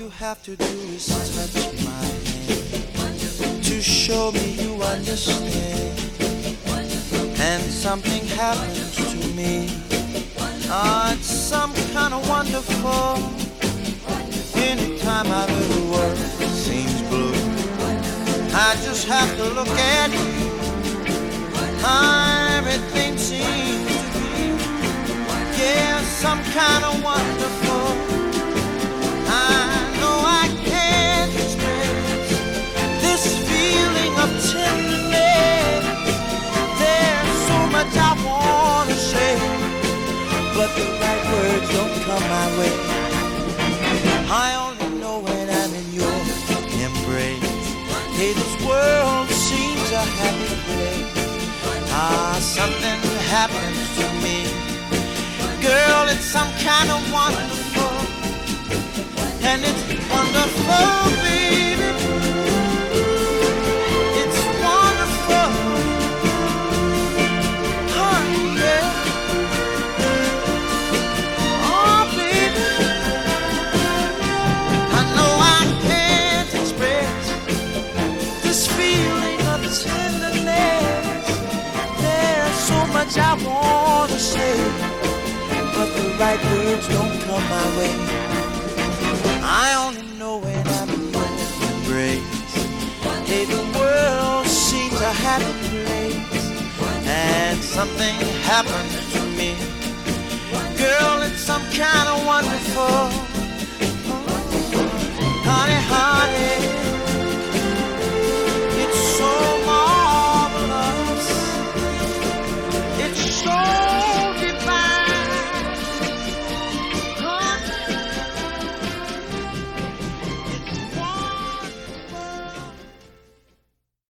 you have to do is touch my hand to show me you understand. And something happens to me. It's some kind of wonderful. Anytime out of the world seems blue, I just have to look at you. Everything seems to be, yeah, some kind of wonderful. I know I can't express this feeling of tenderness. There's so much I want to say, but the right words don't come my way. I only know when I'm in your embrace. Hey, this world seems a happy place. Something happens to me. Girl, it's some kind of wonderful. And it's wonderful, baby. It's wonderful. Yeah. Oh, baby. I know I can't express this feeling of tenderness. There's so much I want to say, but the right words don't come my way. I only know when I'm in your embrace. Hey, the world seems a happy place, and something happens